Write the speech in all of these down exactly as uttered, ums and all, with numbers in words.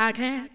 I can't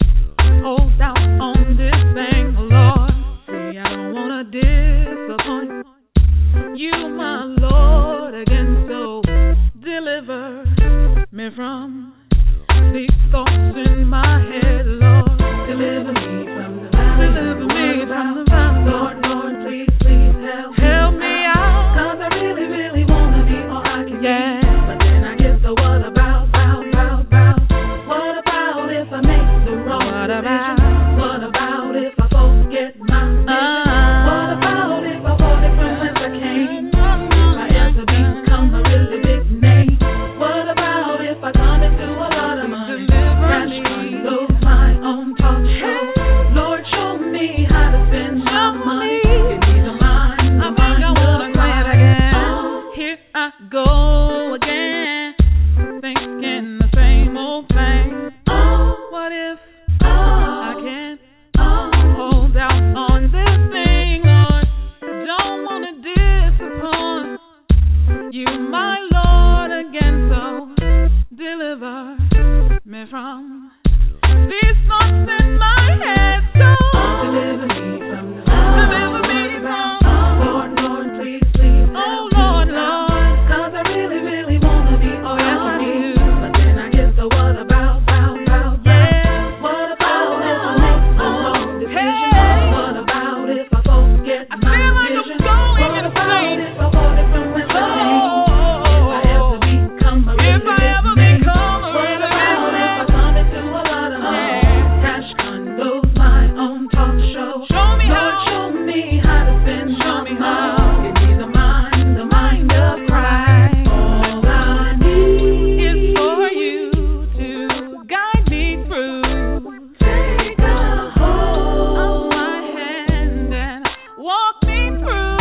hold out on this thing, Lord. See, I don't wanna disappoint you, my Lord, again. So deliver me from these thoughts in my head, Lord. Deliver me from the valley. Deliver me from the valley, Lord. Lord, please, please help. Help me out. 'Cause I really, really wanna be all I can yeah. be. But then I get the what about, about, about, about. What about if I make the wrong what decision? About? What about if I forget my vision? Uh, what about if I fall from whence I came? If I ever become a really big name? What about if I come into a lot of money? Cash condos, my own talk show. Lord, show me how to spend my money. Give me the mind, the mind of Christ. Oh, here I go again, thinking the same old thing. Oh, what if oh, I can't oh, hold out on this thing, Lord? Don't wanna disappoint you, my Lord, again. So deliver me from these thoughts in my head. So deliver me from the deliver me from Lord, Lord, please, please. Oh Lord, Lord, 'cause I really, really wanna be all yes, I do. But then I get the what about, about, about, yeah. What about if I make the wrong decision? Hey. What about if I forget I my feel like vision? I'm going what about insane. If I fall from whence I came? If I ever become a really if I ever name? Become a what really about if I come into a lot of money? Yeah. Cash condos, my own talk show. Show me Lord, how. Show me how to spend show my me money. How. Give me the mind, the mind of Christ. All I need is for you to guide me through. Take a hold of my hand and walk me through.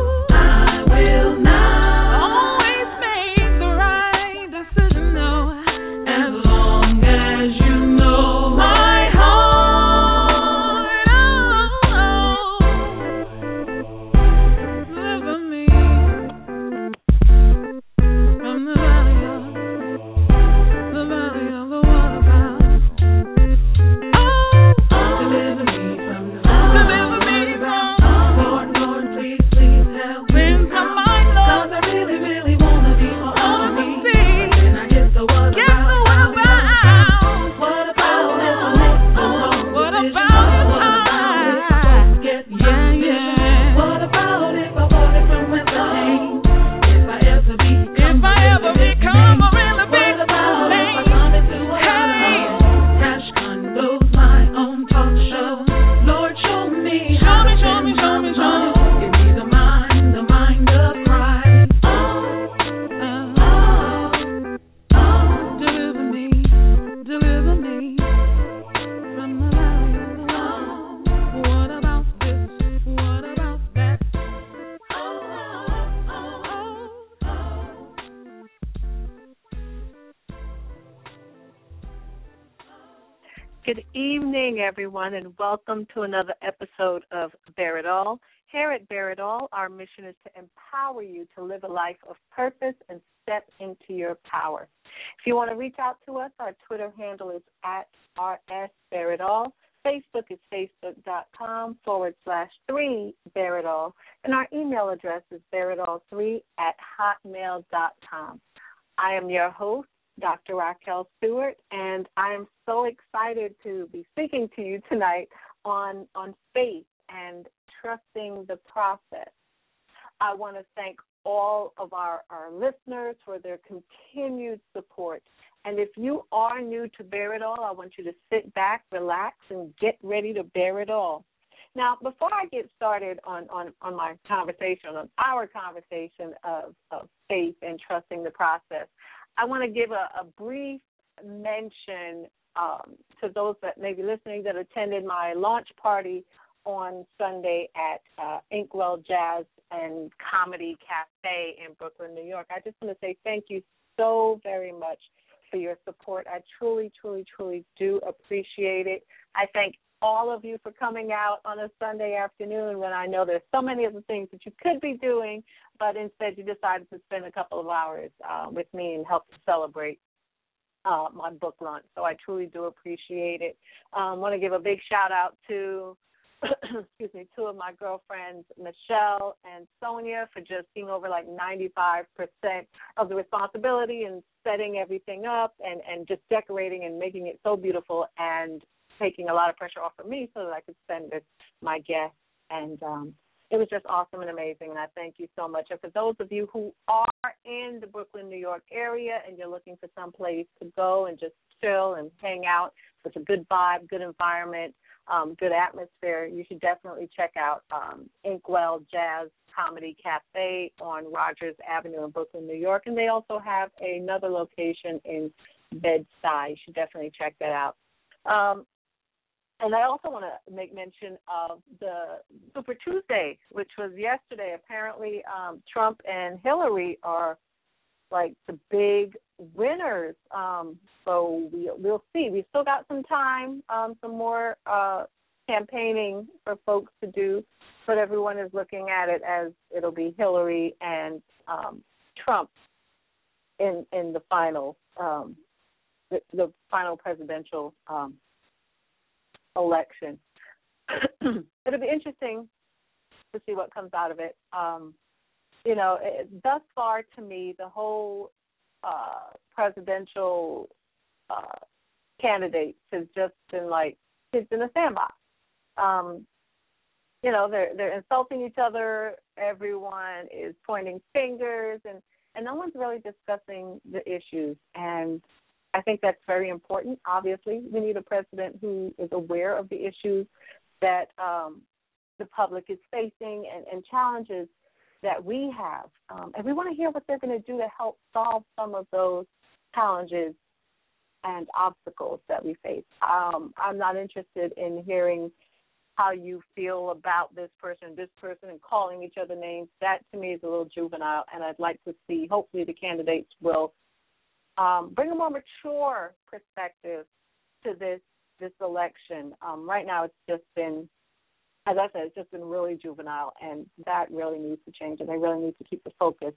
I will not always make the right decision, no, as long as you know my heart. Oh, deliver me from the valley of the valley of the water. Oh, deliver me from the deliver me from Lord, Lord, please, please help me from my Lord. 'Cause I really, really wanna be all I need. But then I get the what get about, the what about. What about if I make the wrong what decision? About what about if I forget my yeah, vision? Yeah. What about if I fall from whence I came? If I ever become if I ever really become a really big what about if I come into a hey. lot of cash condos, my own talk show? Lord, show me show how me, to show me, show me, show me. Give me the mind, the mind of Christ. Oh, oh, oh, deliver me, deliver me from the valley of the law. What about this? What about that? Oh, oh, oh, oh. Good evening, everyone, and welcome to another episode of Bear It All. Here at Bear It All, our mission is to empower you to live a life of purpose and step into your power. If you want to reach out to us, our Twitter handle is at R S Bear It All. Facebook is facebook.com forward slash three Bear It All. And our email address is bear it all three at hotmail dot com. I am your host, Doctor Raquel Stewart, and I am so excited to be speaking to you tonight on, on faith and trusting the process. I want to thank all of our, our listeners for their continued support. And if you are new to Bear It All, I want you to sit back, relax, and get ready to bear it all. Now, before I get started on, on, on my conversation, on our conversation of, of faith and trusting the process, I want to give a, a brief mention um, to those that may be listening that attended my launch party on Sunday at uh, Inkwell Jazz and Comedy Cafe in Brooklyn, New York. I just want to say thank you so very much for your support. I truly, truly, truly do appreciate it. I thank all of you for coming out on a Sunday afternoon when I know there's so many other things that you could be doing, but instead you decided to spend a couple of hours uh, with me and help to celebrate. uh, my book launch. So I truly do appreciate it. I um, want to give a big shout out to excuse me, two of my girlfriends, Michelle and Sonia, for just being over like ninety-five percent of the responsibility and setting everything up and, and just decorating and making it so beautiful and taking a lot of pressure off of me so that I could spend with my guests. And um, it was just awesome and amazing, and I thank you so much. And for those of you who are in the Brooklyn, New York area and you're looking for some place to go and just chill and hang out with a good vibe, good environment, um, good atmosphere, you should definitely check out um, Inkwell Jazz Comedy Cafe on Rogers Avenue in Brooklyn, New York. And they also have another location in Bed-Stuy. You should definitely check that out. Um, And I also want to make mention of the Super Tuesday, which was yesterday. Apparently, um, Trump and Hillary are like the big winners. Um, so we, we'll see. We've still got some time, um, some more uh, campaigning for folks to do, but everyone is looking at it as it'll be Hillary and um, Trump in in the final um, the, the final presidential um election. It'll be interesting to see what comes out of it. Um, you know, it, thus far to me, the whole uh, presidential uh, candidates has just been like kids in a sandbox. Um, you know, they're they're insulting each other. Everyone is pointing fingers, and, and no one's really discussing the issues. And I think that's very important. Obviously, we need a president who is aware of the issues that um, the public is facing and, and challenges that we have. Um, and we want to hear what they're going to do to help solve some of those challenges and obstacles that we face. Um, I'm not interested in hearing how you feel about this person, this person, and calling each other names. That, to me, is a little juvenile, and I'd like to see, hopefully, the candidates will Um, bring a more mature perspective to this this election. Um, right now, it's just been, as I said, it's just been really juvenile, and that really needs to change. And they really need to keep the focus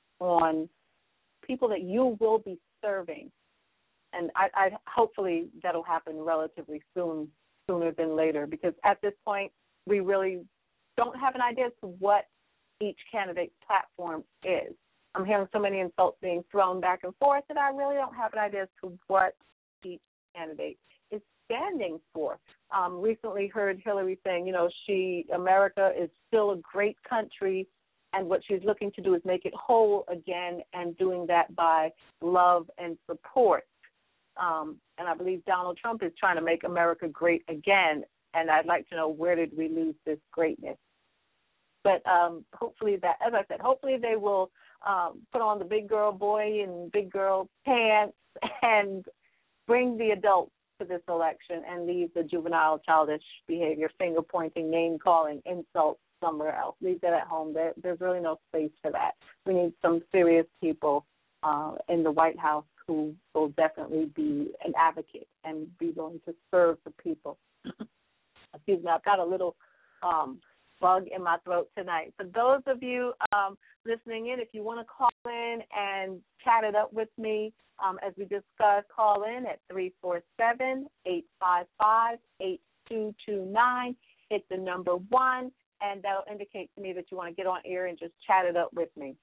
on people that you will be serving. And I, I hopefully that'll happen relatively soon, sooner than later, because at this point, we really don't have an idea as to what each candidate's platform is. I'm hearing so many insults being thrown back and forth that I really don't have an idea as to what each candidate is standing for. Um, recently heard Hillary saying, you know, she, America is still a great country, and what she's looking to do is make it whole again, and doing that by love and support. Um, and I believe Donald Trump is trying to make America great again, and I'd like to know, where did we lose this greatness? But um, hopefully that, as I said, hopefully they will um, put on the big girl boy and big girl pants and bring the adults to this election and leave the juvenile, childish behavior, finger-pointing, name-calling, insults somewhere else. Leave that at home. There, there's really no space for that. We need some serious people uh, in the White House who will definitely be an advocate and be willing to serve the people. Excuse me, I've got a little um, bug in my throat tonight. For those of you um, listening in, if you want to call in and chat it up with me, um, as we discussed, call in at three four seven, eight five five, eight two two nine. Hit the number one, and that will indicate to me that you want to get on air and just chat it up with me.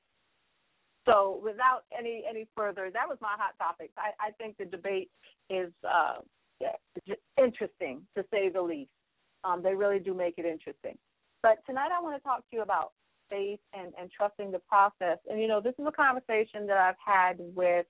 So without any, any further, that was my hot topics. I, I think the debate is uh, interesting, to say the least. Um, they really do make it interesting. But tonight I want to talk to you about faith and, and trusting the process. And, you know, this is a conversation that I've had with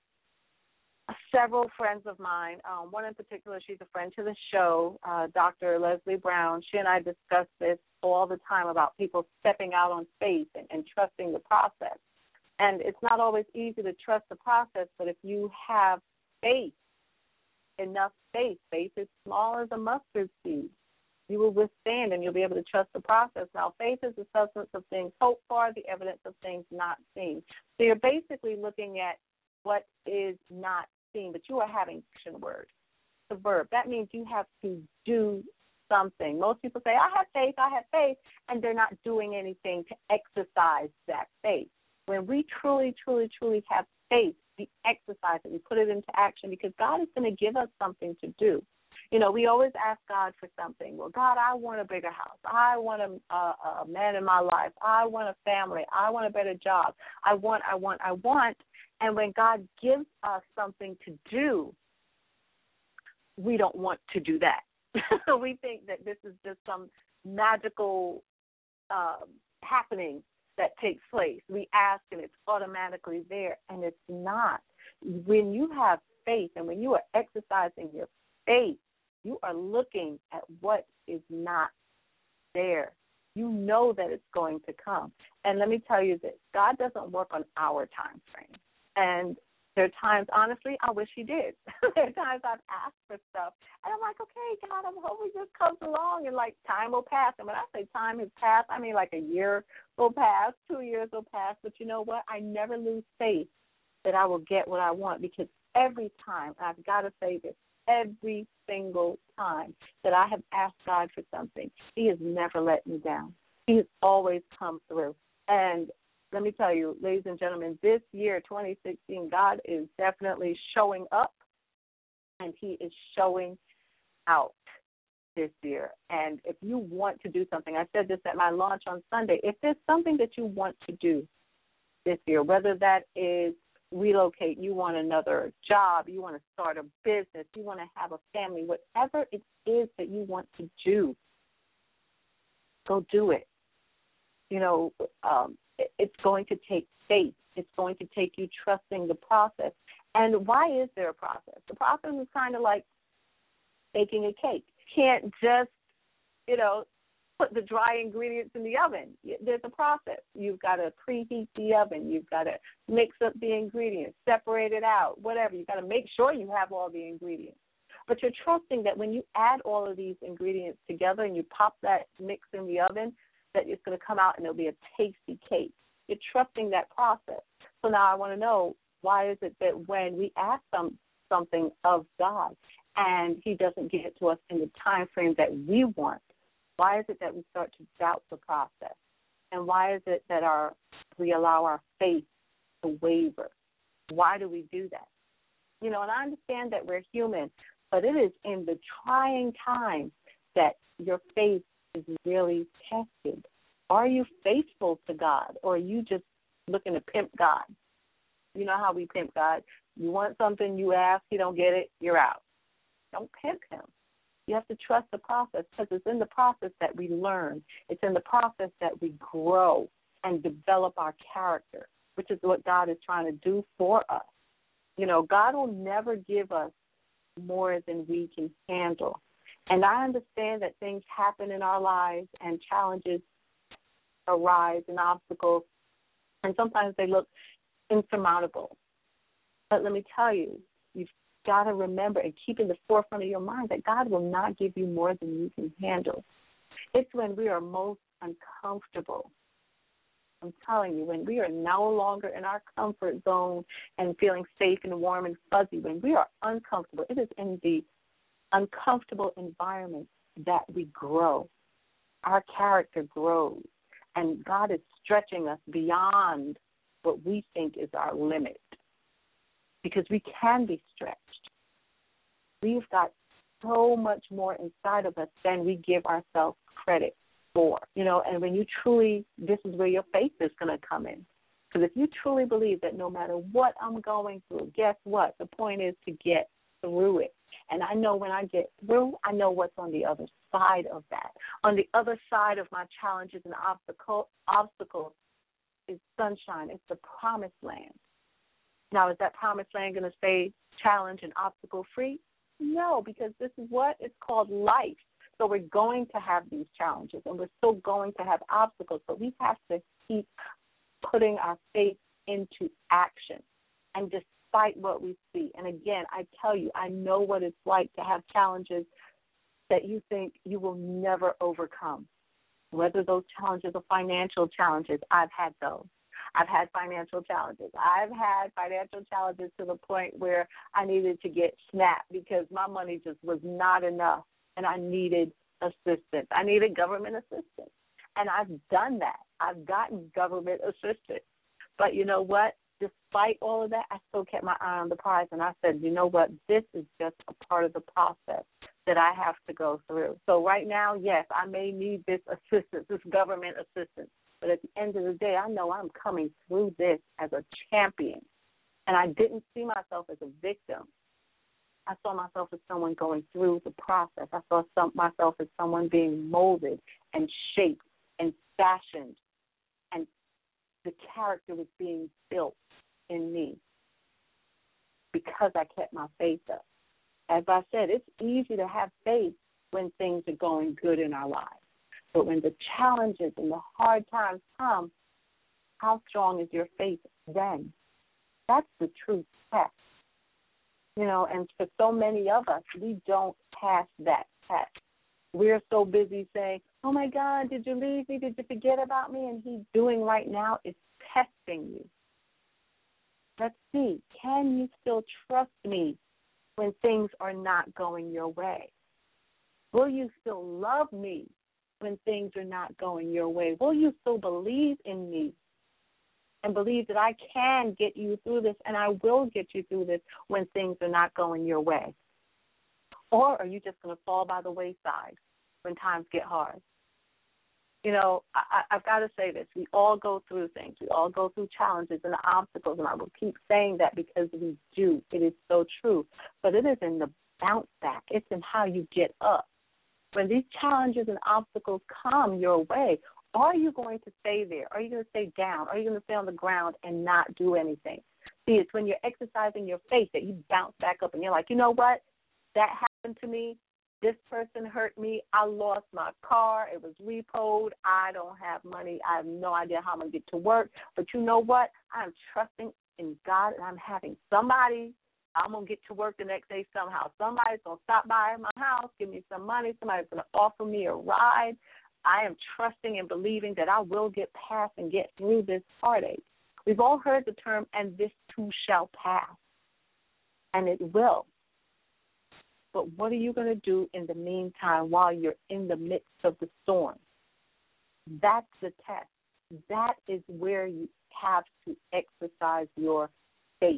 several friends of mine. Um, one in particular, she's a friend to the show, uh, Doctor Leslie Brown. She and I discuss this all the time about people stepping out on faith and, and trusting the process. And it's not always easy to trust the process, but if you have faith, enough faith, faith is small as a mustard seed, you will withstand and you'll be able to trust the process. Now, faith is the substance of things hoped for, the evidence of things not seen. So you're basically looking at what is not seen, but you are having action word, the verb. That means you have to do something. Most people say, I have faith, I have faith, and they're not doing anything to exercise that faith. When we truly, truly, truly have faith, we exercise it, we put it into action, because God is going to give us something to do. You know, we always ask God for something. Well, God, I want a bigger house. I want a, a, a man in my life. I want a family. I want a better job. I want, I want, I want. And when God gives us something to do, we don't want to do that. We think that this is just some magical um, happening that takes place. We ask and it's automatically there, and it's not. When you have faith and when you are exercising your faith, you are looking at what is not there. You know that it's going to come. And let me tell you this, God doesn't work on our time frame. And there are times, honestly, I wish he did. There are times I've asked for stuff, and I'm like, okay, God, I'm hoping this comes along, and, like, time will pass. And when I say time has passed, I mean like a year will pass, two years will pass. But you know what? I never lose faith that I will get what I want, because every time, I've got to say this, every single time that I have asked God for something, he has never let me down. He has always come through. And let me tell you, ladies and gentlemen, this year, twenty sixteen, God is definitely showing up, and he is showing out this year. And if you want to do something, I said this at my launch on Sunday, if there's something that you want to do this year, whether that is relocate, you want another job, you want to start a business, you want to have a family, whatever it is that you want to do, go do it. You know, um, it, it's going to take faith. It's going to take you trusting the process. And why is there a process? The process is kind of like baking a cake. You can't just, you know, put the dry ingredients in the oven. There's a process. You've got to preheat the oven. You've got to mix up the ingredients, separate it out, whatever. You've got to make sure you have all the ingredients. But you're trusting that when you add all of these ingredients together and you pop that mix in the oven, that it's going to come out and it'll be a tasty cake. You're trusting that process. So now I want to know, why is it that when we ask some, something of God and he doesn't give it to us in the time frame that we want, why is it that we start to doubt the process? And why is it that our we allow our faith to waver? Why do we do that? You know, and I understand that we're human, but it is in the trying times that your faith is really tested. Are you faithful to God, or are you just looking to pimp God? You know how we pimp God. You want something, you ask, you don't get it, you're out. Don't pimp him. You have to trust the process, because it's in the process that we learn. It's in the process that we grow and develop our character, which is what God is trying to do for us. You know, God will never give us more than we can handle. And I understand that things happen in our lives and challenges arise and obstacles, and sometimes they look insurmountable. But let me tell you, you've got to remember and keep in the forefront of your mind that God will not give you more than you can handle. It's when we are most uncomfortable. I'm telling you, when we are no longer in our comfort zone and feeling safe and warm and fuzzy, when we are uncomfortable, it is in the uncomfortable environment that we grow. Our character grows, and God is stretching us beyond what we think is our limit, because we can be stretched. We've got so much more inside of us than we give ourselves credit for, you know, and when you truly, this is where your faith is going to come in. Because if you truly believe that no matter what I'm going through, guess what? The point is to get through it. And I know when I get through, I know what's on the other side of that. On the other side of my challenges and obstacle, obstacles is sunshine. It's the promised land. Now, is that promised land going to stay challenge and obstacle-free? No, because this is what it's called life. So we're going to have these challenges, and we're still going to have obstacles, but we have to keep putting our faith into action. And despite what we see, and again, I tell you, I know what it's like to have challenges that you think you will never overcome. Whether those challenges are financial challenges, I've had those. I've had financial challenges. I've had financial challenges to the point where I needed to get SNAP because my money just was not enough, and I needed assistance. I needed government assistance, and I've done that. I've gotten government assistance. But you know what? despite all of that, I still kept my eye on the prize. And I said, you know what? This is just a part of the process that I have to go through. So right now, yes, I may need this assistance, this government assistance. But at the end of the day, I know I'm coming through this as a champion. And I didn't see myself as a victim. I saw myself as someone going through the process. I saw some, myself as someone being molded and shaped and fashioned. And the character was being built in me because I kept my faith up. As I said, it's easy to have faith when things are going good in our lives. But when the challenges and the hard times come, how strong is your faith then? That's the true test. You know, and for so many of us, we don't pass that test. We're so busy saying, oh, my God, did you leave me? Did you forget about me? And he's doing right now is testing you. Let's see, can you still trust me when things are not going your way? Will you still love me when things are not going your way? Will you still believe in me and believe that I can get you through this and I will get you through this when things are not going your way? Or are you just going to fall by the wayside when times get hard? You know, I, I've got to say this. We all go through things. We all go through challenges and obstacles, and I will keep saying that because we do. It is so true. But it is in the bounce back. It's in how you get up. When these challenges and obstacles come your way, are you going to stay there? Are you going to stay down? Are you going to stay on the ground and not do anything? See, it's when you're exercising your faith that you bounce back up and you're like, you know what? That happened to me. This person hurt me. I lost my car. It was repoed. I don't have money. I have no idea how I'm going to get to work. But you know what? I'm trusting in God, and I'm having somebody. I'm going to get to work the next day somehow. Somebody's going to stop by my house, give me some money. Somebody's going to offer me a ride. I am trusting and believing that I will get past and get through this heartache. We've all heard the term, and this too shall pass. And it will. But what are you going to do in the meantime while you're in the midst of the storm? That's the test. That is where you have to exercise your faith.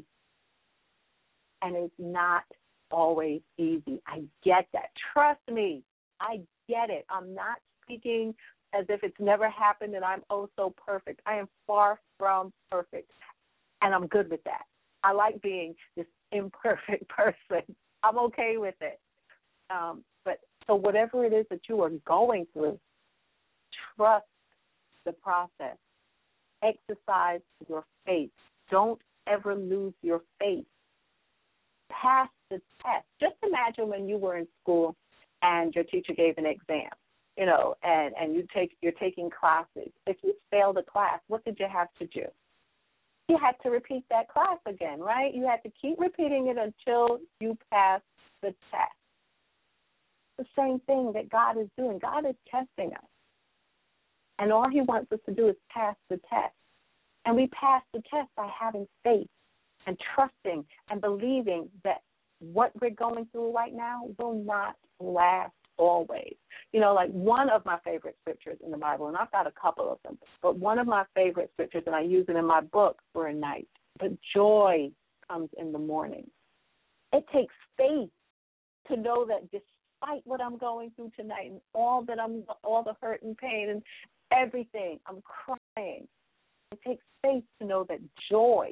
And it's not always easy. I get that. Trust me, I get it. I'm not speaking as if it's never happened and I'm oh so perfect. I am far from perfect, and I'm good with that. I like being this imperfect person. I'm okay with it. Um, but so whatever it is that you are going through, trust the process. Exercise your faith. Don't ever lose your faith. Pass the test. Just imagine when you were in school and your teacher gave an exam, you know, and, and you take, you're taking classes. If you failed a class, what did you have to do? You had to repeat that class again, right? You had to keep repeating it until you pass the test. The same thing that God is doing. God is testing us. And all he wants us to do is pass the test. And we pass the test by having faith and trusting and believing that what we're going through right now will not last always. You know, like one of my favorite scriptures in the Bible, and I've got a couple of them, but one of my favorite scriptures, and I use it in my book for a night, but joy comes in the morning. It takes faith to know that despite what I'm going through tonight and all that I'm, all the hurt and pain and everything, I'm crying. It takes faith to know that joy,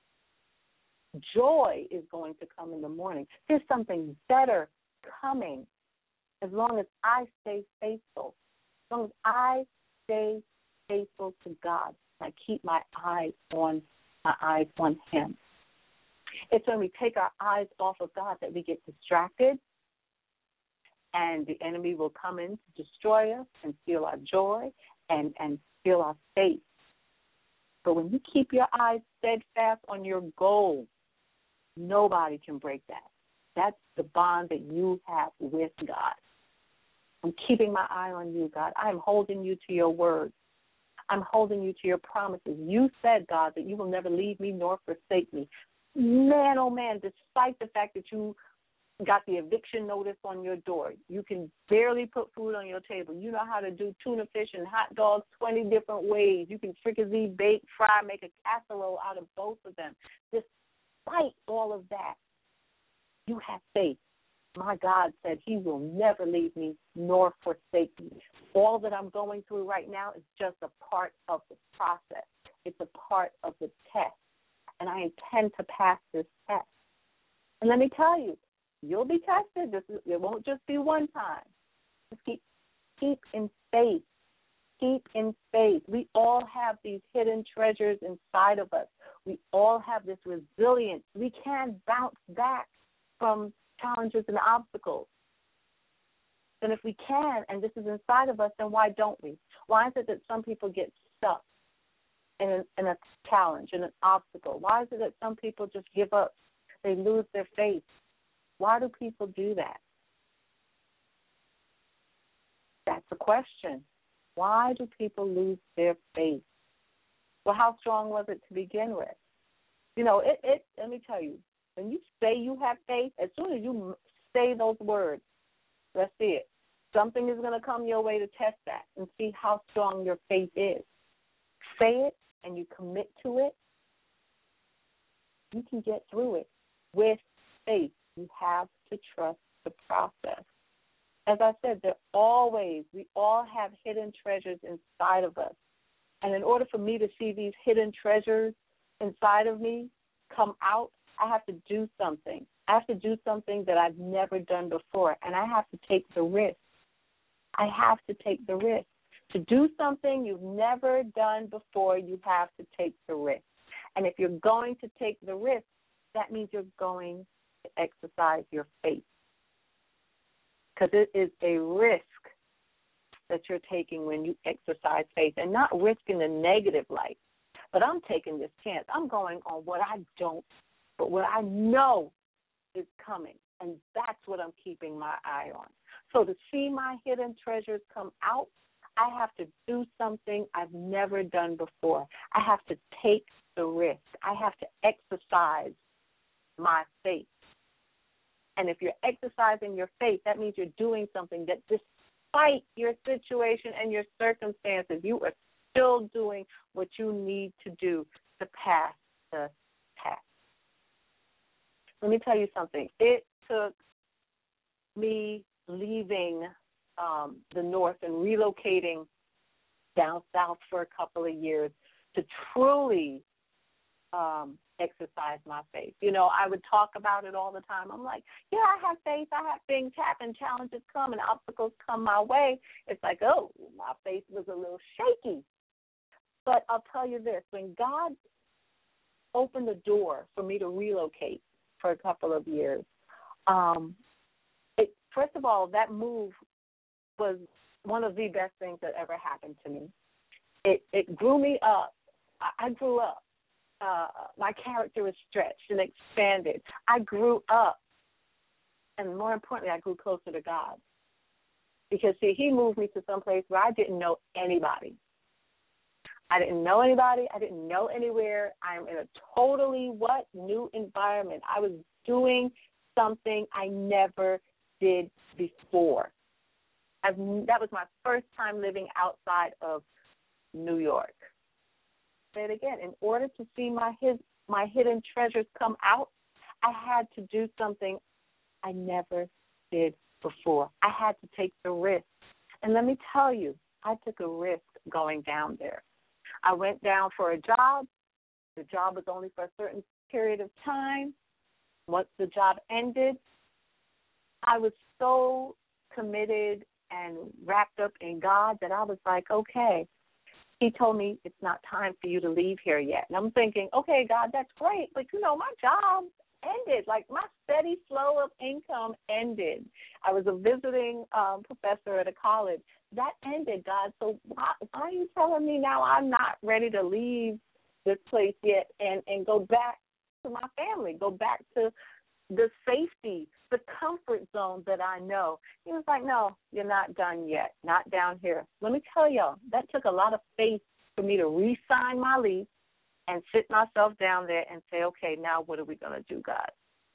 joy is going to come in the morning. There's something better coming as long as I stay faithful. As long as I stay faithful to God. I keep my eyes on my eyes on him. It's when we take our eyes off of God that we get distracted, and the enemy will come in to destroy us and steal our joy and, and steal our faith. But when you keep your eyes steadfast on your goal, nobody can break that. That's the bond that you have with God. I'm keeping my eye on you, God. I'm holding you to your word. I'm holding you to your promises. You said, God, that you will never leave me nor forsake me. Man, oh, man, despite the fact that you got the eviction notice on your door. You can barely put food on your table. You know how to do tuna fish and hot dogs twenty different ways. You can fricassee, bake, fry, make a casserole out of both of them. Despite all of that, you have faith. My God said he will never leave me nor forsake me. All that I'm going through right now is just a part of the process. It's a part of the test. And I intend to pass this test. And let me tell you, you'll be tested. This is, it won't just be one time. Just keep, keep in faith. Keep in faith. We all have these hidden treasures inside of us. We all have this resilience. We can bounce back from challenges and obstacles. And if we can, and this is inside of us, then why don't we? Why is it that some people get stuck in a, in a challenge, in an obstacle? Why is it that some people just give up? They lose their faith. Why do people do that? That's a question. Why do people lose their faith? Well, how strong was it to begin with? You know, it, it let me tell you, when you say you have faith, as soon as you say those words, let's see it. Something is going to come your way to test that and see how strong your faith is. Say it and you commit to it, you can get through it with faith. You have to trust the process. As I said, there always, we all have hidden treasures inside of us. And in order for me to see these hidden treasures inside of me come out, I have to do something. I have to do something that I've never done before, and I have to take the risk. I have to take the risk. To do something you've never done before, you have to take the risk. And if you're going to take the risk, that means you're going to exercise your faith. Because it is a risk that you're taking when you exercise faith, and not risk in the negative light. But I'm taking this chance. I'm going on what I don't, but what I know is coming, and that's what I'm keeping my eye on. So to see my hidden treasures come out, I have to do something I've never done before. I have to take the risk. I have to exercise my faith. And if you're exercising your faith, that means you're doing something that despite your situation and your circumstances, you are still doing what you need to do to pass the test. Let me tell you something. It took me leaving um, the North and relocating down south for a couple of years to truly um, exercise my faith. You know, I would talk about it all the time. I'm like, yeah, I have faith. I have things happen, challenges come, and obstacles come my way. It's like, oh, my faith was a little shaky. But I'll tell you this, when God opened the door for me to relocate for a couple of years, um, it, first of all, that move was one of the best things that ever happened to me. It, it grew me up. I, I grew up. Uh, my character was stretched and expanded. I grew up. And more importantly, I grew closer to God. Because, see, he moved me to some place where I didn't know anybody. I didn't know anybody. I didn't know anywhere. I'm in a totally, what, new environment. I was doing something I never did before. I've, that was my first time living outside of New York. Say it again. In order to see my his, my hidden treasures come out, I had to do something I never did before. I had to take the risk. And let me tell you, I took a risk going down there. I went down for a job. The job was only for a certain period of time. Once the job ended, I was so committed and wrapped up in God that I was like, okay. He told me it's not time for you to leave here yet. And I'm thinking, okay, God, that's great. But, you know, my job ended. Like, my steady flow of income ended. I was a visiting um, professor at a college. That ended, God. So why, why are you telling me now I'm not ready to leave this place yet and, and go back to my family, go back to the safety, the comfort zone that I know? He was like, no, you're not done yet, not down here. Let me tell y'all, that took a lot of faith for me to re-sign my lease and sit myself down there and say, okay, now what are we going to do, God?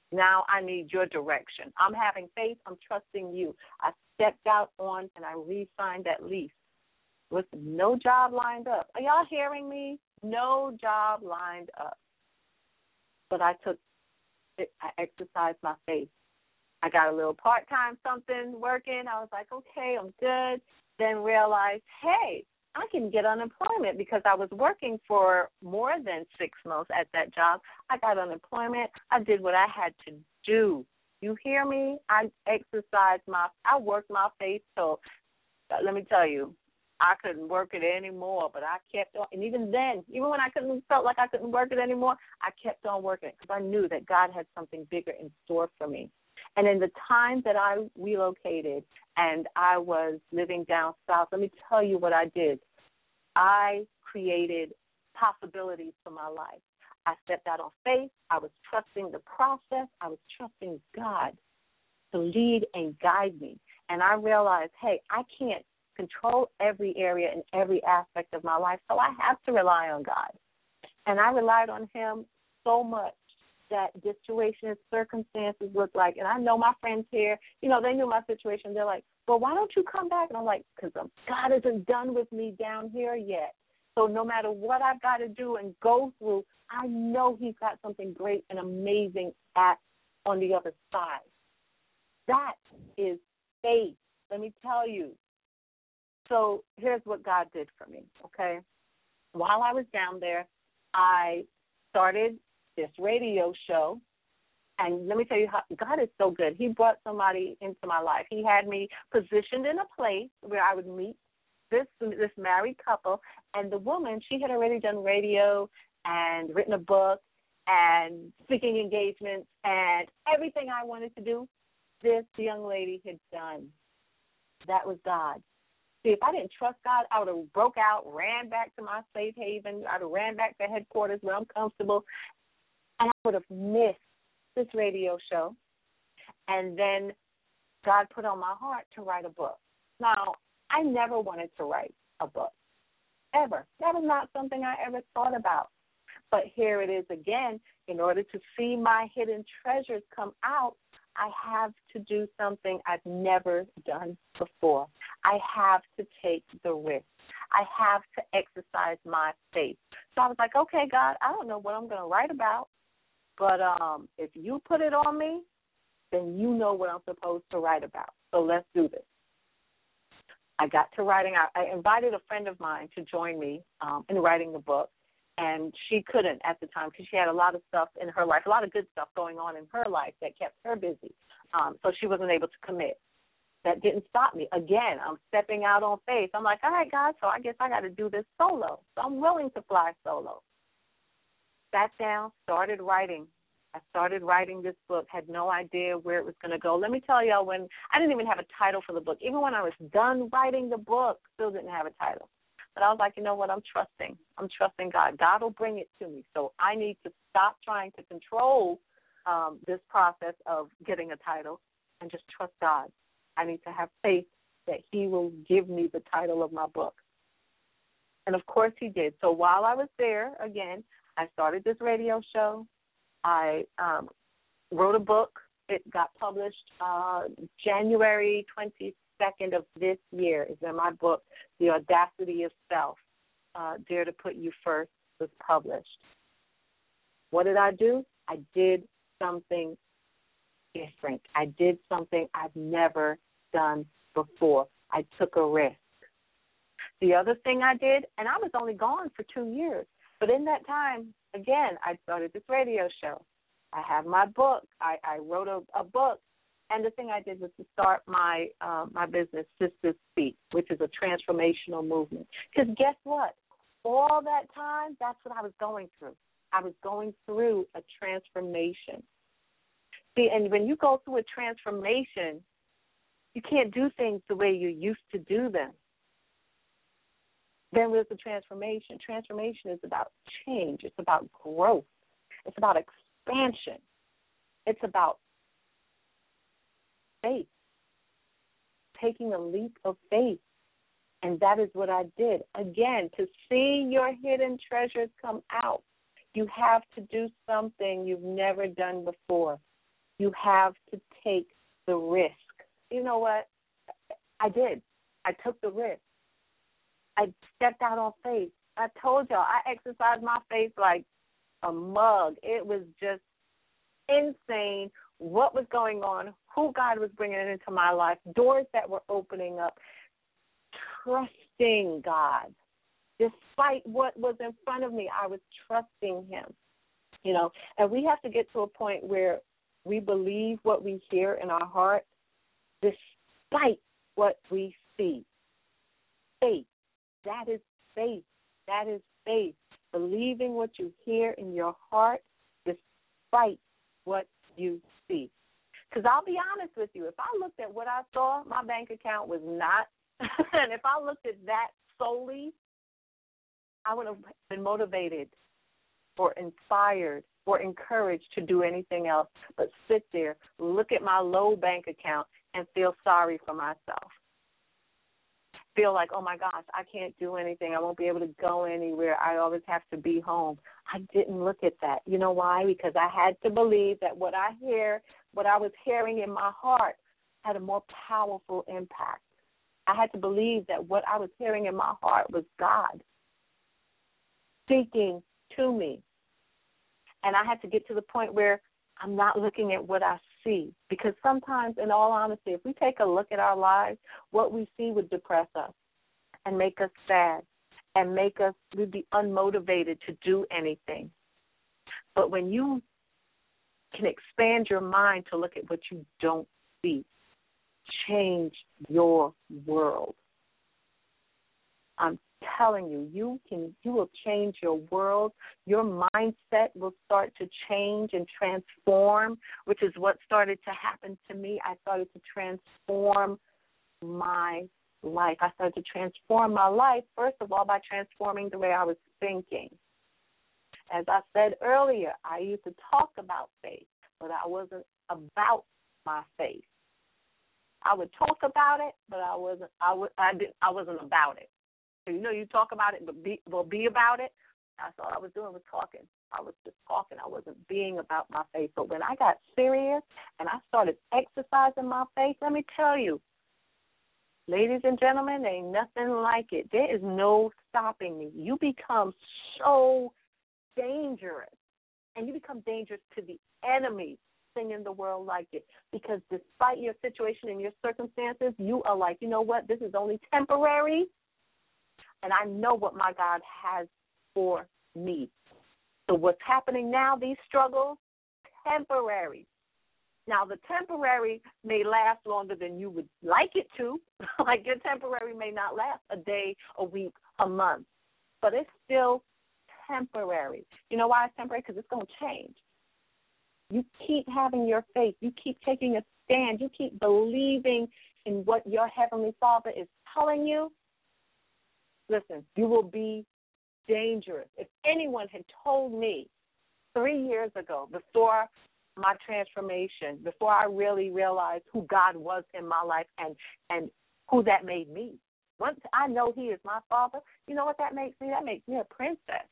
Now I need your direction. I'm having faith. I'm trusting you. I stepped out on and I re-signed that lease with no job lined up. Are y'all hearing me? No job lined up. But I took it, I exercised my faith. I got a little part-time something working. I was like, okay, I'm good. Then realized, hey, I can get unemployment because I was working for more than six months at that job. I got unemployment. I did what I had to do. You hear me? I exercised my, I worked my faith till, let me tell you, I couldn't work it anymore, but I kept on. And even then, even when I couldn't, felt like I couldn't work it anymore, I kept on working it because I knew that God had something bigger in store for me. And in the time that I relocated and I was living down south, let me tell you what I did. I created possibilities for my life. I stepped out on faith. I was trusting the process. I was trusting God to lead and guide me. And I realized, hey, I can't control every area and every aspect of my life, so I have to rely on God. And I relied on him so much that the situation and circumstances look like, and I know my friends here, you know, they knew my situation. They're like, well, why don't you come back? And I'm like, because God isn't done with me down here yet. So no matter what I've got to do and go through, I know he's got something great and amazing at on the other side. That is faith, let me tell you. So here's what God did for me, okay? While I was down there, I started this radio show, and let me tell you how God is so good. He brought somebody into my life. He had me positioned in a place where I would meet this this married couple, and the woman, she had already done radio and written a book and speaking engagements and everything I wanted to do, this young lady had done. That was God. See, if I didn't trust God, I would have broke out, ran back to my safe haven. I would have ran back to headquarters where I'm comfortable, and I would have missed this radio show. And then God put on my heart to write a book. Now, I never wanted to write a book, ever. That was not something I ever thought about. But here it is again. In order to see my hidden treasures come out, I have to do something I've never done before. I have to take the risk. I have to exercise my faith. So I was like, okay, God, I don't know what I'm going to write about, but um, if you put it on me, then you know what I'm supposed to write about. So let's do this. I got to writing. I, I invited a friend of mine to join me um, in writing the book, and she couldn't at the time because she had a lot of stuff in her life, a lot of good stuff going on in her life that kept her busy. Um, so she wasn't able to commit. That didn't stop me. Again, I'm stepping out on faith. I'm like, all right, God, so I guess I got to do this solo. So I'm willing to fly solo. Sat down, started writing. I started writing this book, had no idea where it was going to go. Let me tell y'all, when I didn't even have a title for the book. Even when I was done writing the book, still didn't have a title. But I was like, you know what, I'm trusting. I'm trusting God. God will bring it to me. So I need to stop trying to control um, this process of getting a title and just trust God. I need to have faith that he will give me the title of my book. And, of course, he did. So while I was there, again, I started this radio show. I um, wrote a book. It got published uh, January twenty-second of this year is when my book, The Audacity of Self, uh, Dare to Put You First, was published. What did I do? I did something different. I did something I've never done before. I took a risk. The other thing I did, and I was only gone for two years, but in that time, again, I started this radio show. I have my book. I, I wrote a, a book, and the thing I did was to start my uh, my business, Sisters Speak, which is a transformational movement. Because guess what? All that time, that's what I was going through. I was going through a transformation. See, and when you go through a transformation, you can't do things the way you used to do them. Then there's the transformation. Transformation is about change. It's about growth. It's about expansion. It's about faith, taking a leap of faith. And that is what I did. Again, to see your hidden treasures come out, you have to do something you've never done before. You have to take the risk. You know what? I did. I took the risk. I stepped out on faith. I told y'all, I exercised my faith like a mug. It was just insane what was going on, who God was bringing into my life, doors that were opening up, trusting God. Despite what was in front of me, I was trusting him. You know, and we have to get to a point where we believe what we hear in our heart despite what we see. Faith. That is faith. That is faith. Believing what you hear in your heart despite what you see. Because I'll be honest with you, if I looked at what I saw, my bank account was not, and if I looked at that solely, I would have been motivated or inspired or encouraged to do anything else but sit there, look at my low bank account, and feel sorry for myself. Feel like, oh, my gosh, I can't do anything. I won't be able to go anywhere. I always have to be home. I didn't look at that. You know why? Because I had to believe that what I hear, what I was hearing in my heart had a more powerful impact. I had to believe that what I was hearing in my heart was God speaking to me. And I had to get to the point where I'm not looking at what I see. Because sometimes, in all honesty, if we take a look at our lives, what we see would depress us and make us sad and make us, we'd be unmotivated to do anything. But when you can expand your mind to look at what you don't see, change your world. I'm telling you, you can, you will change your world. Your mindset will start to change and transform, which is what started to happen to me. I started to transform my life. I started to transform my life, first of all, by transforming the way I was thinking. As I said earlier, I used to talk about faith, but I wasn't about my faith. I would talk about it, but I wasn't. I would. I did. I wasn't about it. So, you know, you talk about it, but be, well, be about it. That's all I was doing was talking. I was just talking. I wasn't being about my faith. But when I got serious and I started exercising my faith, let me tell you, ladies and gentlemen, there ain't nothing like it. There is no stopping me. You become so dangerous, and you become dangerous to the enemy in the world like it, because despite your situation and your circumstances, you are like, you know what, this is only temporary, and I know what my God has for me. So what's happening now, these struggles, temporary. Now, the temporary may last longer than you would like it to. Like your temporary may not last a day, a week, a month, but it's still temporary. You know why it's temporary? Because it's going to change. You keep having your faith. You keep taking a stand. You keep believing in what your Heavenly Father is telling you. Listen, you will be dangerous. If anyone had told me three years ago, before my transformation, before I really realized who God was in my life and, and who that made me, once I know he is my Father, you know what that makes me? That makes me a princess.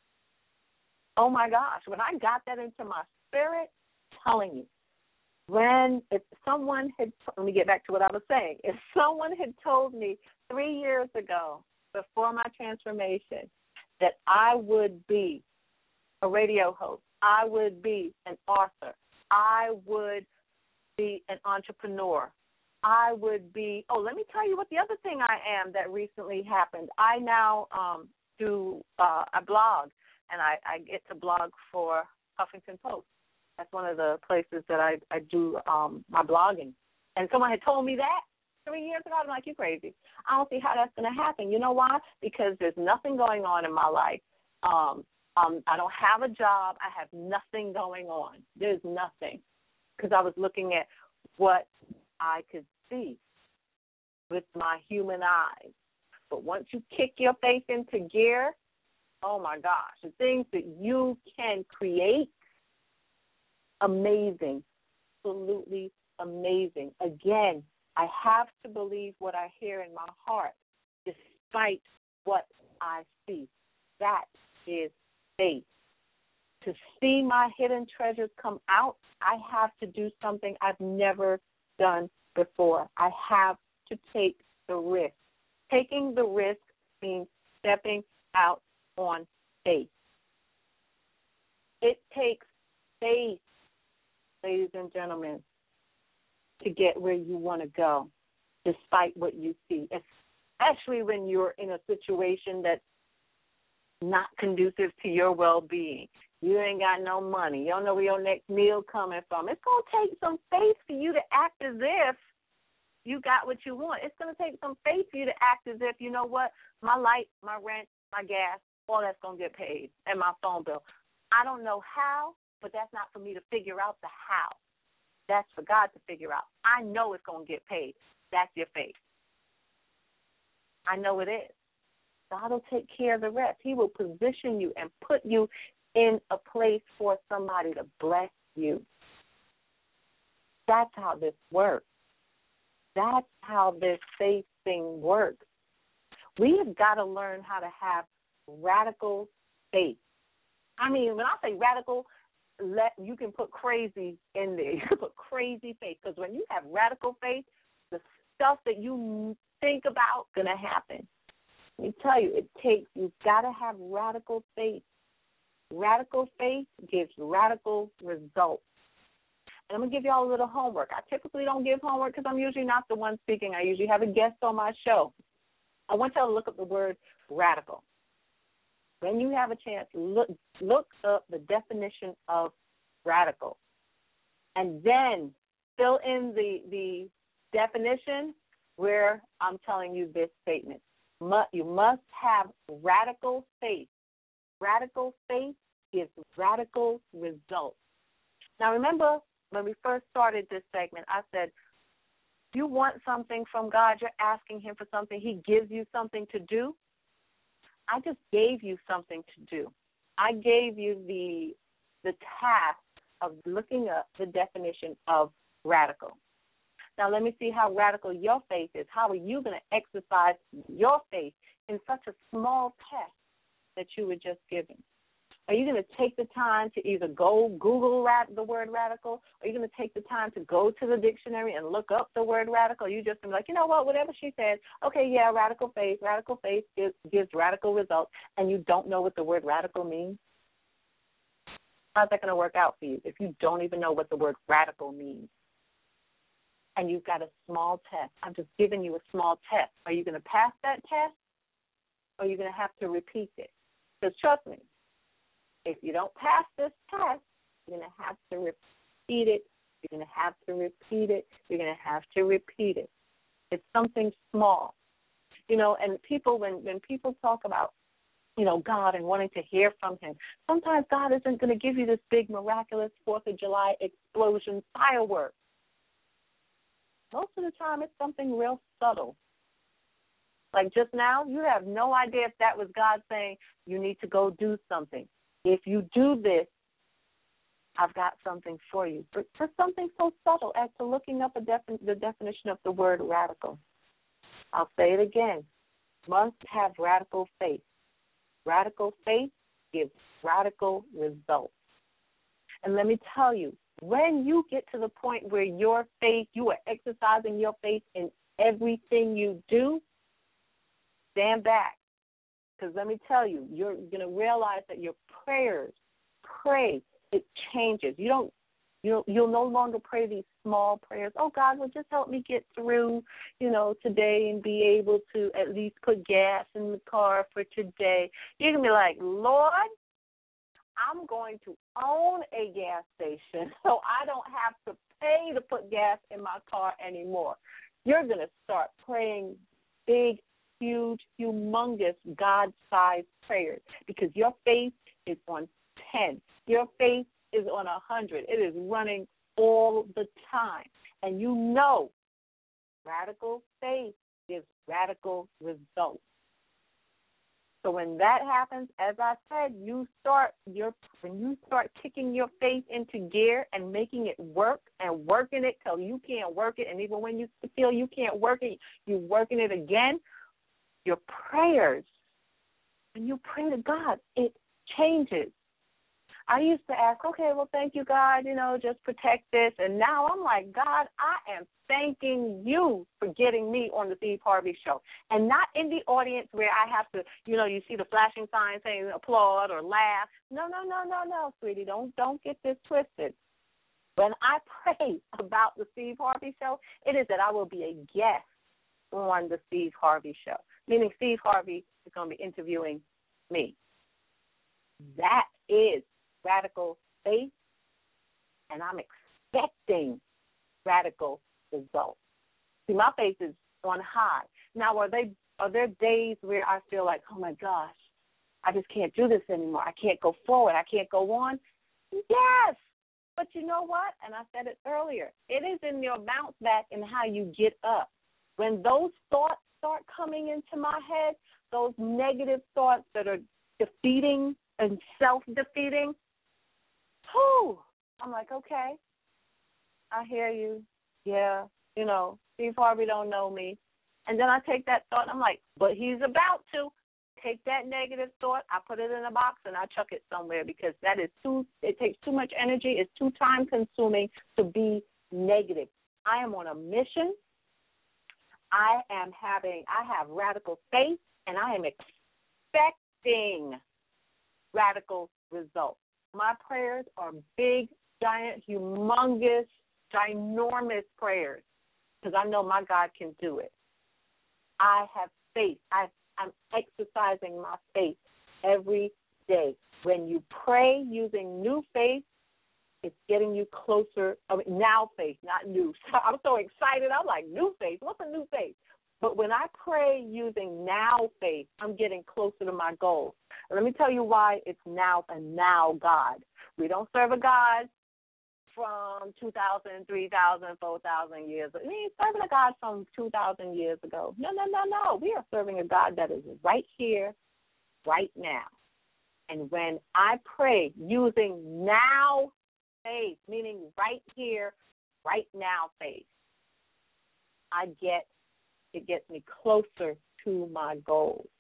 Oh, my gosh. When I got that into my spirit, telling you, when if someone had, let me get back to what I was saying, if someone had told me three years ago, before my transformation, that I would be a radio host, I would be an author, I would be an entrepreneur, I would be, oh, let me tell you what the other thing I am that recently happened. I now um, do uh, a blog, and I, I get to blog for Huffington Post. That's one of the places that I, I do um, my blogging. And someone had told me that three years ago. I'm like, you're crazy. I don't see how that's going to happen. You know why? Because there's nothing going on in my life. Um, um, I don't have a job. I have nothing going on. There's nothing. Because I was looking at what I could see with my human eyes. But once you kick your faith into gear, oh, my gosh, the things that you can create, amazing, absolutely amazing. Again, I have to believe what I hear in my heart, despite what I see. That is faith. to see my hidden treasures come out, I have to do something I've never done before. I have to take the risk. Taking the risk means stepping out on faith. It takes faith, ladies and gentlemen, to get where you want to go, despite what you see, especially when you're in a situation that's not conducive to your well-being. You ain't got no money. You don't know where your next meal coming from. It's going to take some faith for you to act as if you got what you want. It's going to take some faith for you to act as if, you know what, my light, my rent, my gas, all that's going to get paid, and my phone bill. I don't know how, but that's not for me to figure out the how. That's for God to figure out. I know it's going to get paid. That's your faith. I know it is. God will take care of the rest. He will position you and put you in a place for somebody to bless you. That's how this works. That's how this faith thing works. We have got to learn how to have radical faith. I mean, when I say radical, let you can put crazy in there. You can put crazy faith, because when you have radical faith, the stuff that you think about is going to happen. Let me tell you, it takes, you've got to have radical faith. Radical faith gives radical results. And I'm going to give you all a little homework. I typically don't give homework because I'm usually not the one speaking. I usually have a guest on my show. I want y'all to look up the word radical. When you have a chance, look look up the definition of radical. And then fill in the, the definition where I'm telling you this statement. You must have radical faith. Radical faith gives radical results. Now, remember, when we first started this segment, I said, if you want something from God, you're asking him for something, he gives you something to do. I just gave you something to do. I gave you the the task of looking up the definition of radical. Now, let me see how radical your faith is. How are you going to exercise your faith in such a small test that you were just given? Are you going to take the time to either go Google rad- the word radical? Are you going to take the time to go to the dictionary and look up the word radical? Or you just be like, you know what, whatever she said, okay, yeah, radical faith, radical faith gives, gives radical results, and you don't know what the word radical means? How's that going to work out for you if you don't even know what the word radical means? And you've got a small test. I'm just giving you a small test. Are you going to pass that test, or are you going to have to repeat it? Because trust me, if you don't pass this test, you're going to have to repeat it. You're going to have to repeat it. You're going to have to repeat it. It's something small. You know, and people, when, when people talk about, you know, God and wanting to hear from him, sometimes God isn't going to give you this big, miraculous fourth of July explosion fireworks. Most of the time, it's something real subtle. Like just now, you have no idea if that was God saying, you need to go do something. If you do this, I've got something for you. But for something so subtle as to looking up a defi- the definition of the word radical. I'll say it again. Must have radical faith. Radical faith gives radical results. And let me tell you, when you get to the point where your faith, you are exercising your faith in everything you do, stand back. Because let me tell you, you're going to realize that your prayers, pray, it changes. You don't, you'll, you'll no longer pray these small prayers. Oh, God, well, just help me get through, you know, today and be able to at least put gas in the car for today. You're going to be like, Lord, I'm going to own a gas station so I don't have to pay to put gas in my car anymore. You're going to start praying big, huge, humongous, God-sized prayers because your faith is on ten. Your faith is on one hundred. It is running all the time. And you know radical faith gives radical results. So when that happens, as I said, you start your when you start kicking your faith into gear and making it work and working it till you can't work it, and even when you feel you can't work it, you're working it again. Your prayers, when you pray to God, it changes. I used to ask, okay, well, thank you, God, you know, just protect this. And now I'm like, God, I am thanking you for getting me on the Steve Harvey Show. And not in the audience where I have to, you know, you see the flashing sign saying applaud or laugh. No, no, no, no, no, sweetie. Don't, don't get this twisted. When I pray about the Steve Harvey Show, it is that I will be a guest on the Steve Harvey Show, meaning Steve Harvey is going to be interviewing me. That is radical faith, and I'm expecting radical results. See, my faith is on high. Now, are they are there days where I feel like, oh, my gosh, I just can't do this anymore. I can't go forward. I can't go on? Yes. But you know what? And I said it earlier. It is in your bounce back and how you get up. When those thoughts start coming into my head, those negative thoughts that are defeating and self-defeating, whew, I'm like, okay, I hear you. Yeah, you know, Steve Harvey don't know me. And then I take that thought, and I'm like, but he's about to. Take that negative thought, I put it in a box, and I chuck it somewhere because that is too, it takes too much energy. It's too time-consuming to be negative. I am on a mission. I am having, I have radical faith, and I am expecting radical results. My prayers are big, giant, humongous, ginormous prayers because I know my God can do it. I have faith. I I'm exercising my faith every day. When you pray using new faith, it's getting you closer. I mean, now faith, not new. I'm so excited. I'm like, new faith? What's a new faith? But when I pray using now faith, I'm getting closer to my goals. And let me tell you why it's now a now God. We don't serve a God from two thousand, three thousand, four thousand years ago. We ain't serving a God from two thousand years ago. No, no, no, no. We are serving a God that is right here, right now. And when I pray using now faith, meaning right here, right now faith, I get, it gets me closer to my goals.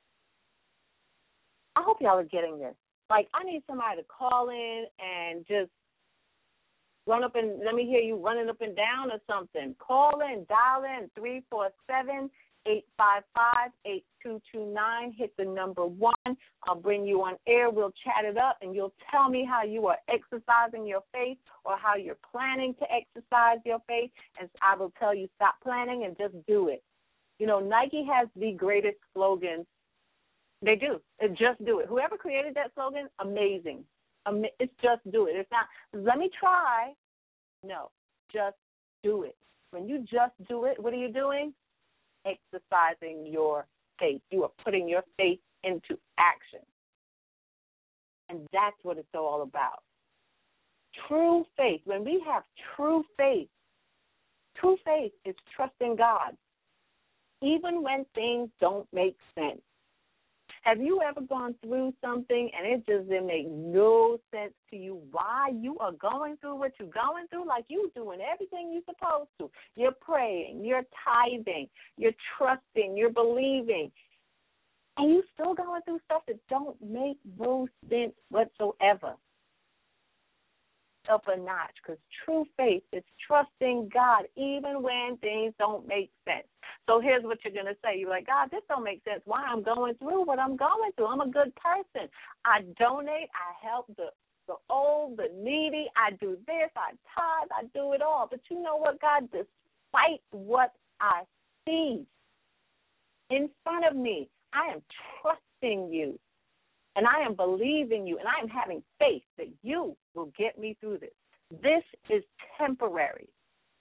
I hope y'all are getting this. Like, I need somebody to call in and just run up and let me hear you running up and down or something. Call in, dial in, three four seven, eight five five, eight two two nine. Hit the number one. I'll bring you on air. We'll chat it up, and you'll tell me how you are exercising your faith or how you're planning to exercise your faith, and I will tell you stop planning and just do it. You know, Nike has the greatest slogan. They do. Just do it. Whoever created that slogan, amazing. It's just do it. It's not, let me try. No, just do it. When you just do it, what are you doing? Exercising your faith. You are putting your faith into action. And that's what it's all about. True faith. When we have true faith, true faith is trusting God, even when things don't make sense. Have you ever gone through something and it just didn't make no sense to you why you are going through what you're going through? Like you doing everything you're supposed to. You're praying, you're tithing, you're trusting, you're believing, and you still going through stuff that don't make no sense whatsoever. Up a notch, because true faith is trusting God even when things don't make sense. So here's what you're going to say. You're like, God, this don't make sense. Why I'm going through what I'm going through. I'm a good person. I donate. I help the, the old, the needy. I do this. I tithe. I do it all. But you know what, God? Despite what I see in front of me, I am trusting you. And I am believing you, and I am having faith that you will get me through this. This is temporary.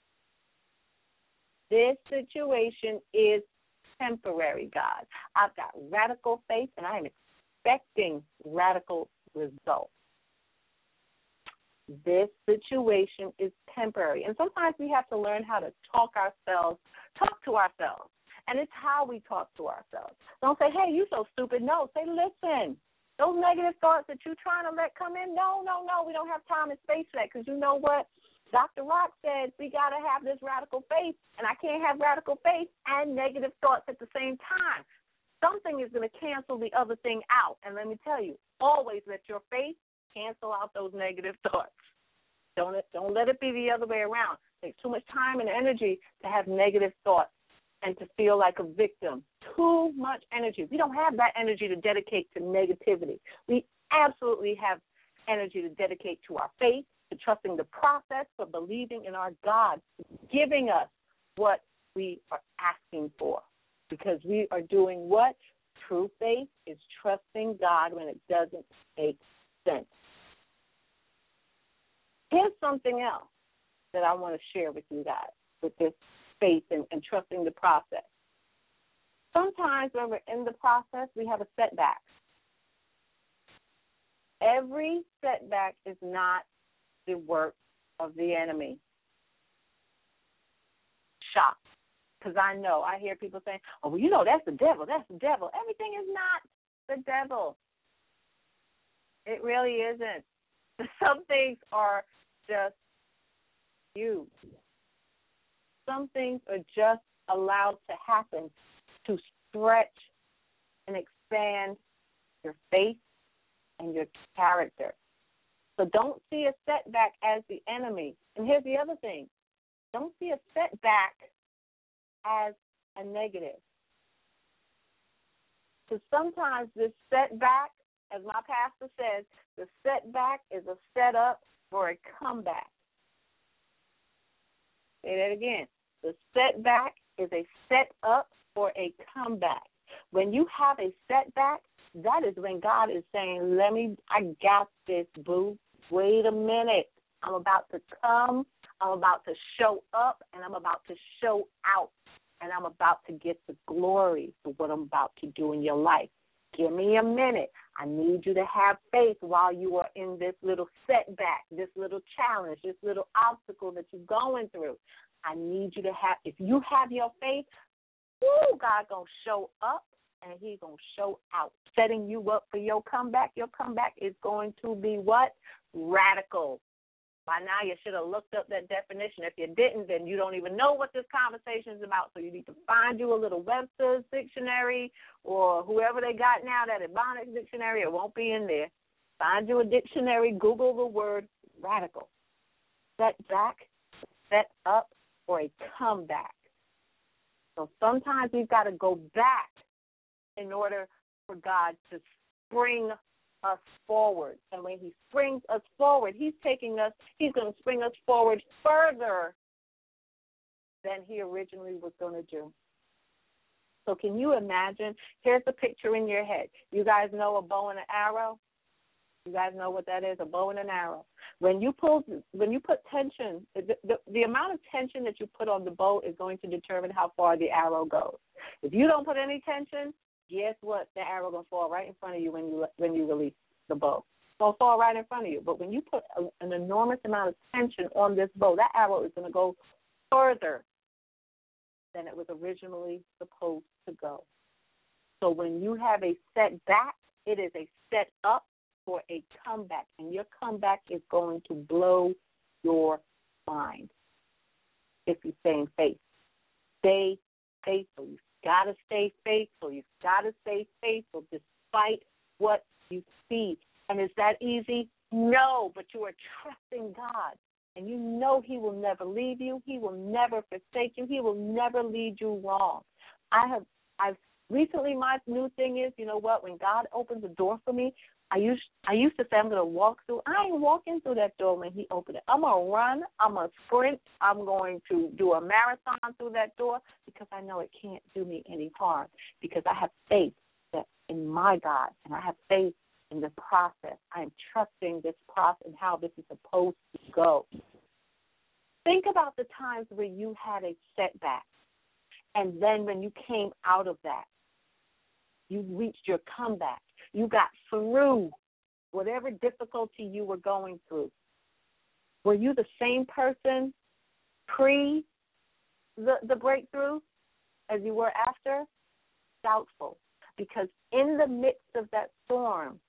This situation is temporary, God. I've got radical faith, and I am expecting radical results. This situation is temporary. And sometimes we have to learn how to talk ourselves, talk to ourselves. And it's how we talk to ourselves. Don't say, hey, you so stupid. No, say, listen. Those negative thoughts that you're trying to let come in, no, no, no, we don't have time and space for that, because you know what? Doctor Rock said we got to have this radical faith, and I can't have radical faith and negative thoughts at the same time. Something is going to cancel the other thing out. And let me tell you, always let your faith cancel out those negative thoughts. Don't, don't let it be the other way around. It takes too much time and energy to have negative thoughts and to feel like a victim. Too much energy. We don't have that energy to dedicate to negativity. We absolutely have energy to dedicate to our faith, to trusting the process, for believing in our God, giving us what we are asking for. Because we are doing what? True faith is trusting God when it doesn't make sense. Here's something else that I want to share with you guys with this faith and, and trusting the process. Sometimes when we're in the process, we have a setback. Every setback is not the work of the enemy. Shocked. Because I know, I hear people saying, oh, well, you know, that's the devil, that's the devil. Everything is not the devil. It really isn't. Some things are just you. Some things are just allowed to happen to stretch and expand your faith and your character. So don't see a setback as the enemy. And here's the other thing. Don't see a setback as a negative. So sometimes this setback, as my pastor says, the setback is a setup for a comeback. Say that again. The setback is a setup for a comeback. When you have a setback, that is when God is saying, let me, I got this, boo. Wait a minute. I'm about to come. I'm about to show up, and I'm about to show out, and I'm about to get the glory for what I'm about to do in your life. Give me a minute. I need you to have faith while you are in this little setback, this little challenge, this little obstacle that you're going through. I need you to have, if you have your faith, woo, God going to show up and he's going to show out, setting you up for your comeback. Your comeback is going to be what? Radical. By now you should have looked up that definition. If you didn't, then you don't even know what this conversation is about. So you need to find you a little Webster's dictionary or whoever they got now, that Ebonics dictionary. It won't be in there. Find you a dictionary. Google the word radical. Set back, set up, or a comeback. So sometimes we've got to go back in order for God to spring us forward. And when he springs us forward, he's taking us, he's going to spring us forward further than he originally was going to do. So can you imagine? Here's the picture in your head. You guys know a bow and an arrow? You guys know what that is, a bow and an arrow. When you pull, when you put tension, the, the, the amount of tension that you put on the bow is going to determine how far the arrow goes. If you don't put any tension, guess what? The arrow going to fall right in front of you when you when you release the bow. It's going to fall right in front of you. But when you put a, an enormous amount of tension on this bow, that arrow is going to go further than it was originally supposed to go. So when you have a setback, it is a set up for a comeback, and your comeback is going to blow your mind if you stay in faith. Stay faithful. You've got to stay faithful. You've got to stay faithful despite what you see. And is that easy? No, but you are trusting God, and you know he will never leave you. He will never forsake you. He will never lead you wrong. I have, I've recently, my new thing is, you know what, when God opens a door for me, I used I used to say I'm going to walk through. I ain't walking through that door when he opened it. I'm going to run. I'm going to sprint. I'm going to do a marathon through that door because I know it can't do me any harm because I have faith that in my God, and I have faith in the process. I am trusting this process and how this is supposed to go. Think about the times where you had a setback, and then when you came out of that, you reached your comeback. You got through whatever difficulty you were going through. Were you the same person pre the, the breakthrough as you were after? Doubtful. Because in the midst of that storm,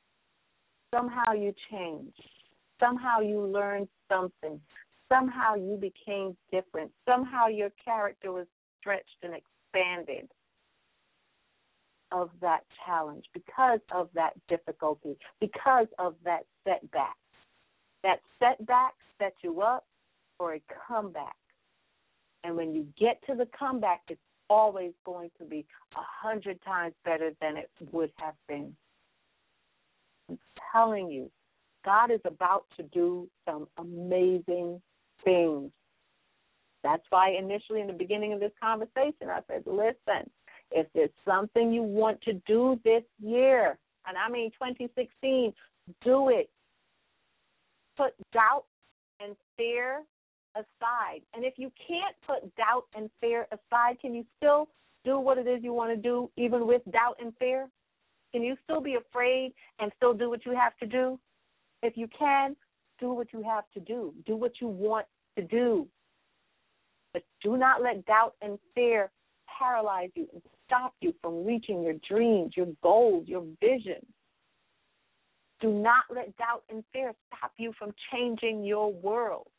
somehow you changed. Somehow you learned something. Somehow you became different. Somehow your character was stretched and expanded. of that challenge, because of that difficulty, because of that setback. That setback sets you up for a comeback. And when you get to the comeback, it's always going to be a hundred times better than it would have been. I'm telling you, God is about to do some amazing things. That's why initially in the beginning of this conversation, I said, listen, if there's something you want to do this year, and I mean twenty sixteen, do it. Put doubt and fear aside. And if you can't put doubt and fear aside, can you still do what it is you want to do even with doubt and fear? Can you still be afraid and still do what you have to do? If you can, do what you have to do. Do what you want to do. But do not let doubt and fear paralyze you and stop you from reaching your dreams, your goals, your vision. Do not let doubt and fear stop you from changing your world.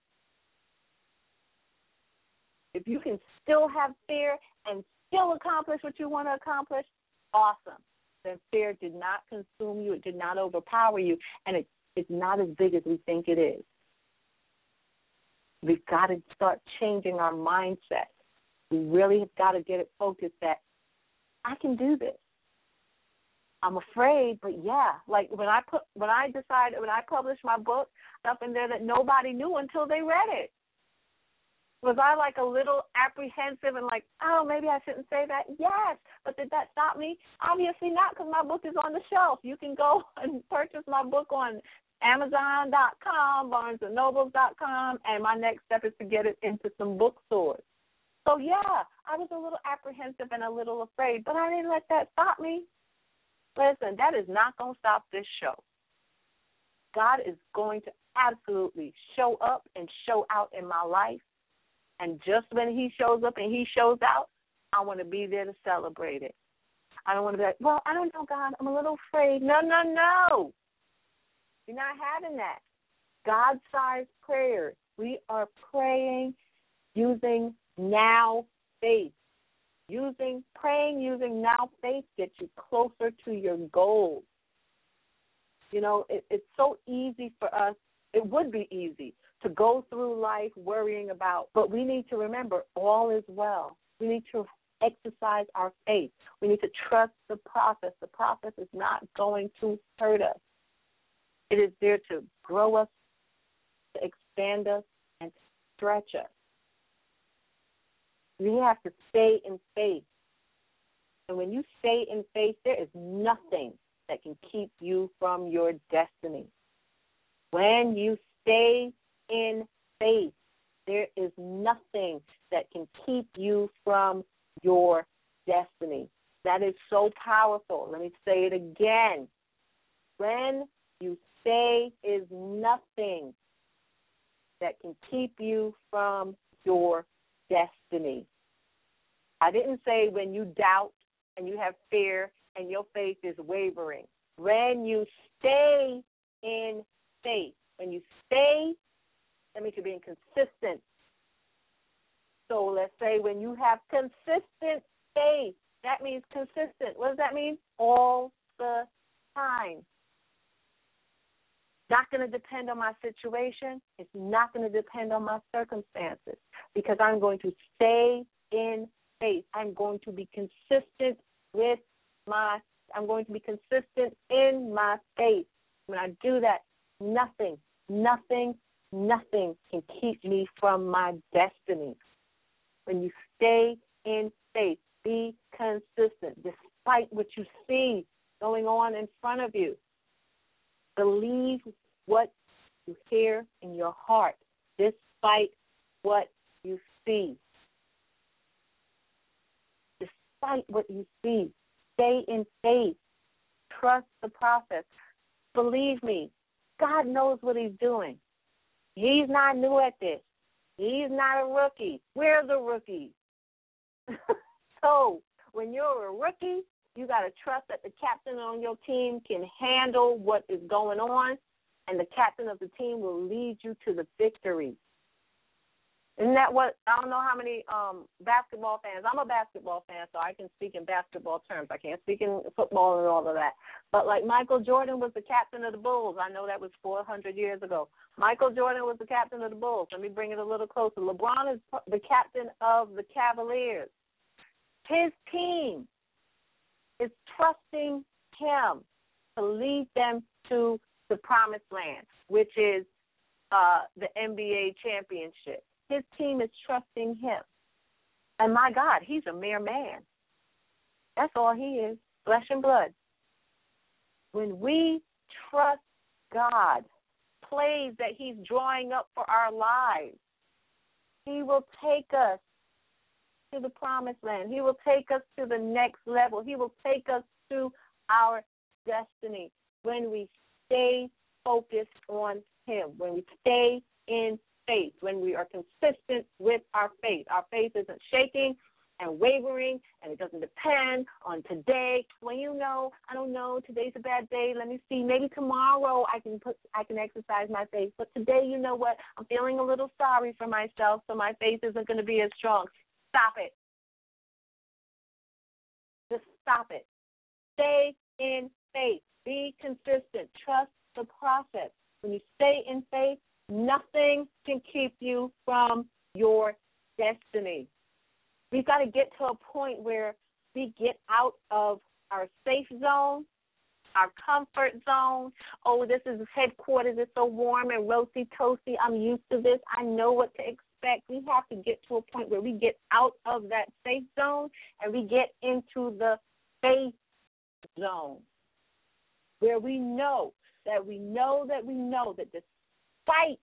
If you can still have fear and still accomplish what you want to accomplish, awesome. Then fear did not consume you. It did not overpower you. And it, it's not as big as we think it is. We've got to start changing our mindset. We really have got to get it focused that I can do this. I'm afraid, but yeah, like when I put, when I decided, when I published my book, stuff in there that nobody knew until they read it. Was I like a little apprehensive and like, oh, maybe I shouldn't say that? Yes, but did that stop me? Obviously not, because my book is on the shelf. You can go and purchase my book on Amazon dot com, Barnes and Nobles dot com, and my next step is to get it into some bookstores. So, yeah, I was a little apprehensive and a little afraid, but I didn't let that stop me. Listen, that is not going to stop this show. God is going to absolutely show up and show out in my life. And just when he shows up and he shows out, I want to be there to celebrate it. I don't want to be like, well, I don't know, God, I'm a little afraid. No, no, no. You're not having that. God-sized prayers. We are praying using now faith. Using, praying using now faith gets you closer to your goals. You know, it, it's so easy for us. It would be easy to go through life worrying about, but we need to remember all is well. We need to exercise our faith. We need to trust the process. The process is not going to hurt us. It is there to grow us, to expand us, and to stretch us. We have to stay in faith. And when you stay in faith, there is nothing that can keep you from your destiny. When you stay in faith, there is nothing that can keep you from your destiny. That is so powerful. Let me say it again. When you stay is nothing that can keep you from your destiny. I didn't say when you doubt and you have fear and your faith is wavering. When you stay in faith, when you stay, that means you're being consistent. So let's say when you have consistent faith, that means consistent. What does that mean? All the time. Not going to depend on my situation. It's not going to depend on my circumstances because I'm going to stay in faith. I'm going to be consistent with my, I'm going to be consistent in my faith. When I do that, nothing, nothing, nothing can keep me from my destiny. When you stay in faith, be consistent despite what you see going on in front of you. Believe what you hear in your heart, despite what you see. Despite what you see, stay in faith. Trust the process. Believe me, God knows what he's doing. He's not new at this. He's not a rookie. We're the rookies. So when you're a rookie, you got to trust that the captain on your team can handle what is going on, and the captain of the team will lead you to the victory. Isn't that what, I don't know how many um, basketball fans, I'm a basketball fan, so I can speak in basketball terms. I can't speak in football and all of that. But like Michael Jordan was the captain of the Bulls. I know that was four hundred years ago. Michael Jordan was the captain of the Bulls. Let me bring it a little closer. LeBron is the captain of the Cavaliers. His team is trusting him to lead them to the promised land, which is uh, the N B A championship. His team is trusting him. And my God, he's a mere man. That's all he is, flesh and blood. When we trust God, plays that he's drawing up for our lives, he will take us to the promised land. He will take us to the next level. He will take us to our destiny when we stay focused on him, when we stay in faith, when we are consistent with our faith. Our faith isn't shaking and wavering, and it doesn't depend on today. Well, you know, I don't know, today's a bad day. Let me see. Maybe tomorrow I can put I can exercise my faith. But today, you know what? I'm feeling a little sorry for myself, so my faith isn't going to be as strong. Stop it. Just stop it. Stay in faith. Be consistent. Trust the process. When you stay in faith, nothing can keep you from your destiny. We've got to get to a point where we get out of our safe zone, our comfort zone. Oh, this is headquarters. It's so warm and roasty-toasty. I'm used to this. I know what to expect. We have to get to a point where we get out of that safe zone and we get into the faith zone, where we know that we know that we know that despite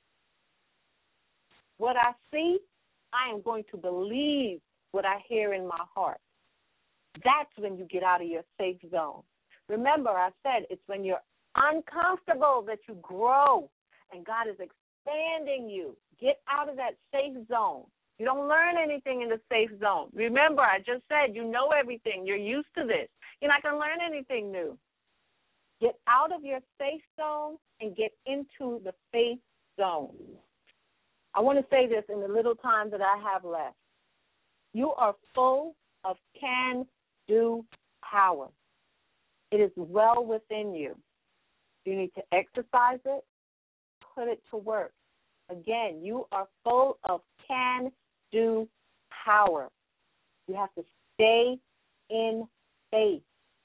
what I see, I am going to believe what I hear in my heart. That's when you get out of your safe zone. Remember, I said it's when you're uncomfortable that you grow, and God is expanding you. Get out of that safe zone. You don't learn anything in the safe zone. Remember, I just said you know everything. You're used to this. You're not going to learn anything new. Get out of your safe zone and get into the faith zone. I want to say this in the little time that I have left. You are full of can-do power. It is well within you. You need to exercise it, put it to work. Again, you are full of can-do power. You have to stay in faith.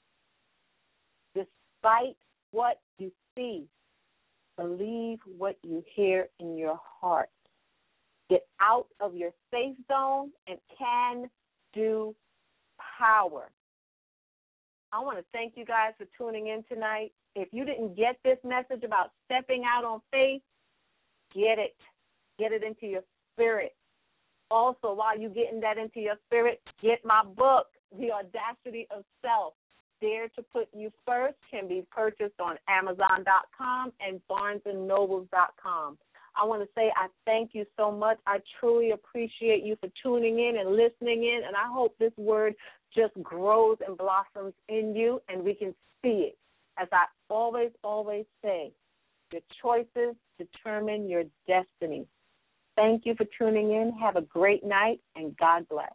Despite what you see, believe what you hear in your heart. Get out of your safe zone and can-do power. I want to thank you guys for tuning in tonight. If you didn't get this message about stepping out on faith, get it. Get it into your spirit. Also, while you're getting that into your spirit, get my book, The Audacity of Self. Dare to Put You First can be purchased on Amazon dot com and Barnes and Nobles dot com. I want to say I thank you so much. I truly appreciate you for tuning in and listening in, and I hope this word just grows and blossoms in you, and we can see it. As I always, always say, your choices determine your destiny. Thank you for tuning in. Have a great night, and God bless.